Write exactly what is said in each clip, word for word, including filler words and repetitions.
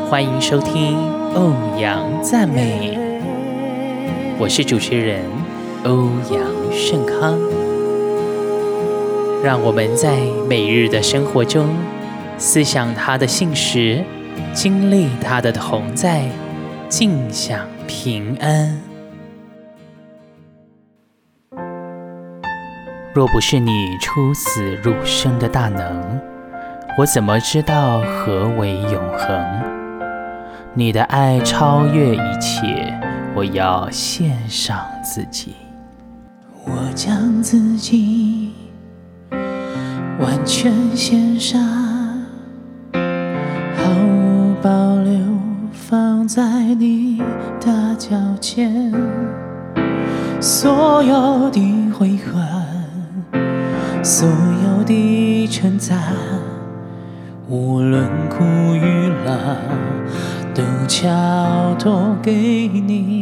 欢迎收听欧阳赞美，我是主持人欧阳盛康。让我们在每日的生活中思想他的信实，经历他的同在，尽享平安。若不是你出死入生的大能，我怎么知道何为永恒？你的爱超越一切，我要献上自己。 我将自己完全献上，毫无保留放在你的脚前。所有的悔恨，所有的称赞，无论苦与乐，都交托给你。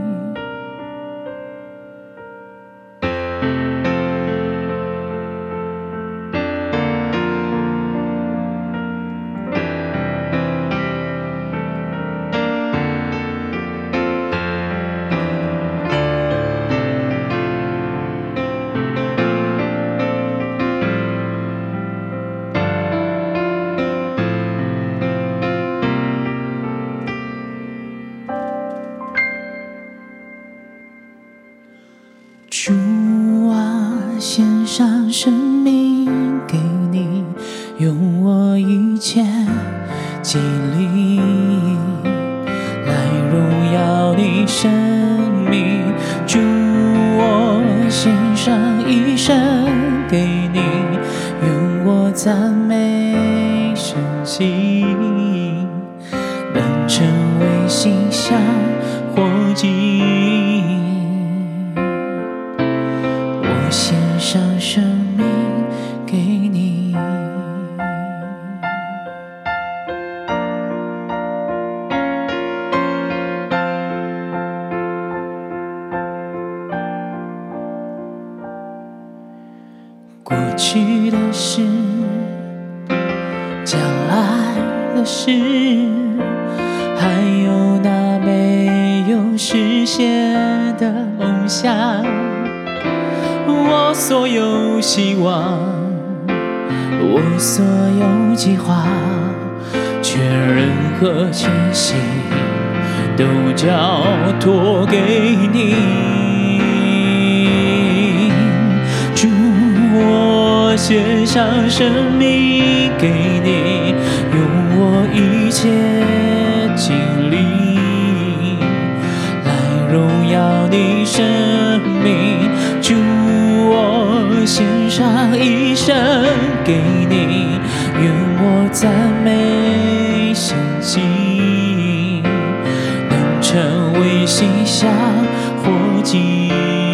主啊，献上生命给你，用我一切精力来荣耀你生命。主，我献上一生给你，用我赞美圣经，能成为馨香火祭。我献上生命给你，过去的事，将来的事，还有那没有实现的梦想。我所有希望，我所有计划，全人和全心都交托给你。主，我献上生命给你，用我一切精力来荣耀你生命。主，我献上一生给你，愿我赞美圣经，能成为馨香火祭。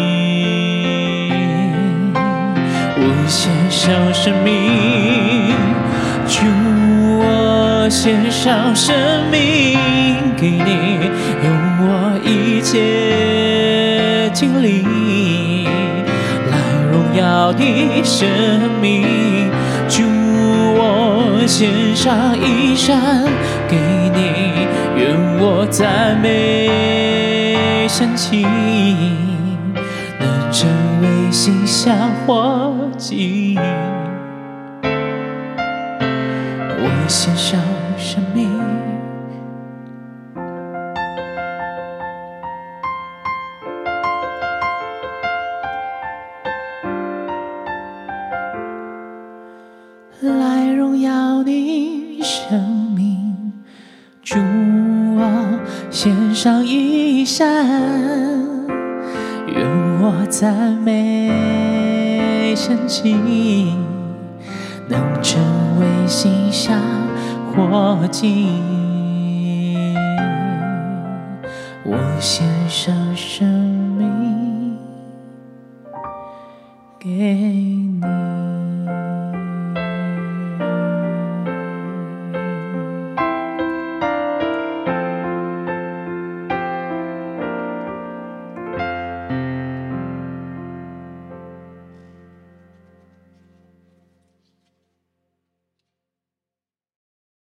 我献上生命，主，我献上生命给你，用我一切精力要你生命。主，我献上一生给你，愿我赞美圣经，能成为馨香火祭。我献上生命，来荣耀你生命。主啊，献上一生，愿我赞美圣经，能成为馨香火祭。我献上生命。